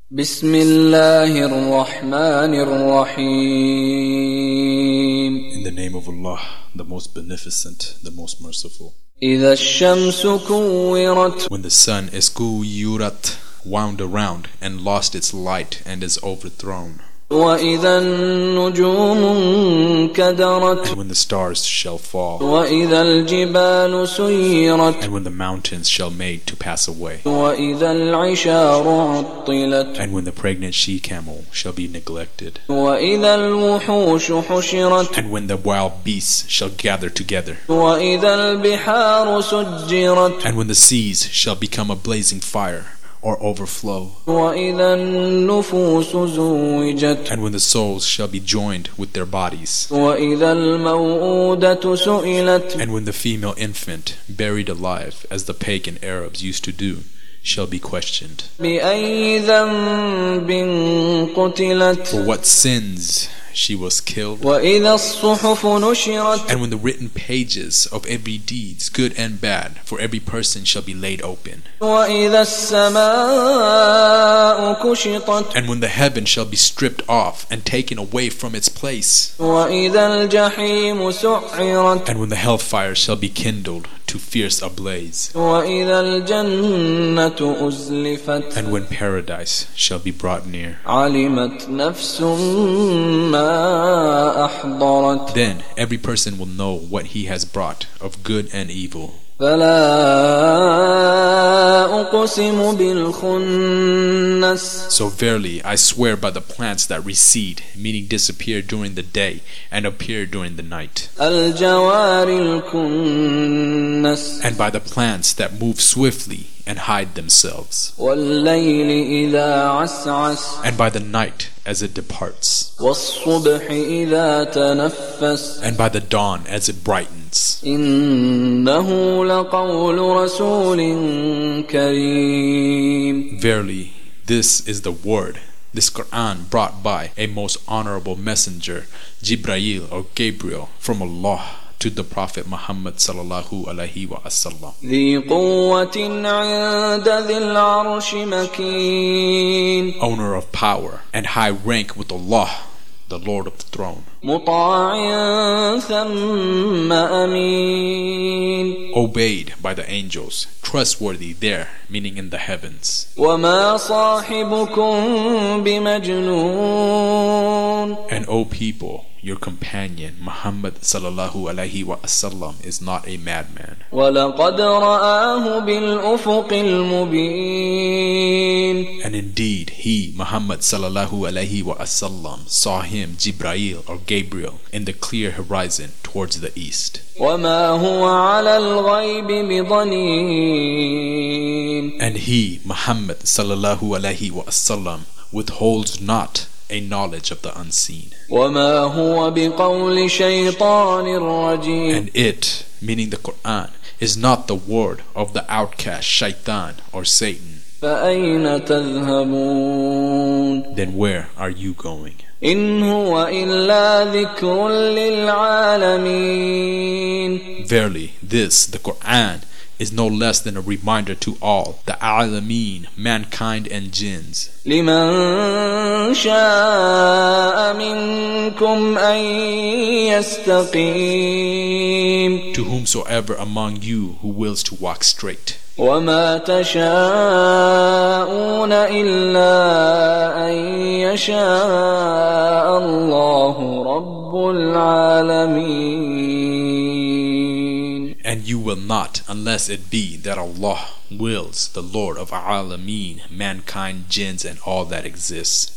بسم الله الرحمن الرحيم. In the name of Allah, the most beneficent, the most merciful. إذا الشمس كورت. When the sun is kuyurat, wound around and lost its light and is overthrown. وإذا النجوم انكدرت. And when the stars shall fall. وإذا الجبال سيرت. And when the mountains shall made to pass away. وإذا العشار عطلت. And when the pregnant she-camel shall be neglected. وإذا الوحوش حشرت. And when the wild beasts shall gather together. وإذا البحار سجرت. And when the seas shall become a blazing fire or overflow. وإذا النفوس زوجت. And when the souls shall be joined with their bodies. وإذا الموءودة سئلت. And when the female infant, buried alive, as the pagan Arabs used to do, shall be questioned. بأي ذنب قتلت. For what sins she was killed. وإذا الصحف نشرت. And when the written pages of every deeds, good and bad, for every person shall be laid open. وإذا السماء كشطت. And when the heaven shall be stripped off and taken away from its place. وإذا الجحيم سعرت. And when the hellfire shall be kindled to fierce ablaze. وإذا الجنة أزلفت. And when paradise shall be brought near. علمت نفس ما أحضرت. Then every person will know what he has brought of good and evil. فلا أقسم بالخنس. So verily I swear by the plants that recede, meaning disappear during the day and appear during the night. الجوار الكنس. And by the plants that move swiftly and hide themselves. والليل إذا عسعس. And by the night as it departs. والصبح إذا تنفس. And by the dawn as it brightens. إنه لقول رسول كريم. Verily, this is the word, this Quran brought by a most honorable messenger, Jibreel or Gabriel, from Allah to the Prophet Muhammad sallallahu alaihi wasallam. ذي قوة عند ذي العرش مكين. Owner of power and high rank with Allah, the Lord of the throne. مطاع ثم أمين. Obeyed by the angels, trustworthy there, meaning in the heavens. وما صاحبكم بمجنون. And O people, your companion Muhammad sallallahu alaihi wasallam is not a madman. ولقد رآه بالأفق المبين. And indeed he, Muhammad sallallahu alaihi wasallam, saw him, Jibreel or Gabriel, in the clear horizon towards the east. وما هو على الغيب بضنين. And he, Muhammad sallallahu alaihi wasallam, withholds not a knowledge of the unseen. وما هو بقول شيطان رجيم. And it, meaning the Quran, is not the word of the outcast shaitan or Satan. فأين تذهبون. Then where are you going? إن هو إلا ذكر للعالمين. Verily, this, the Quran, is no less than a reminder to all, the alameen, mankind and jinns. لمن شاء منكم أن يستقيم. To whomsoever among you who wills to walk straight. وما تشاءون إلا أن يشاء الله رب العالمين. And you will not, unless it be that Allah wills, the Lord of Alameen, mankind, jinns, and all that exists.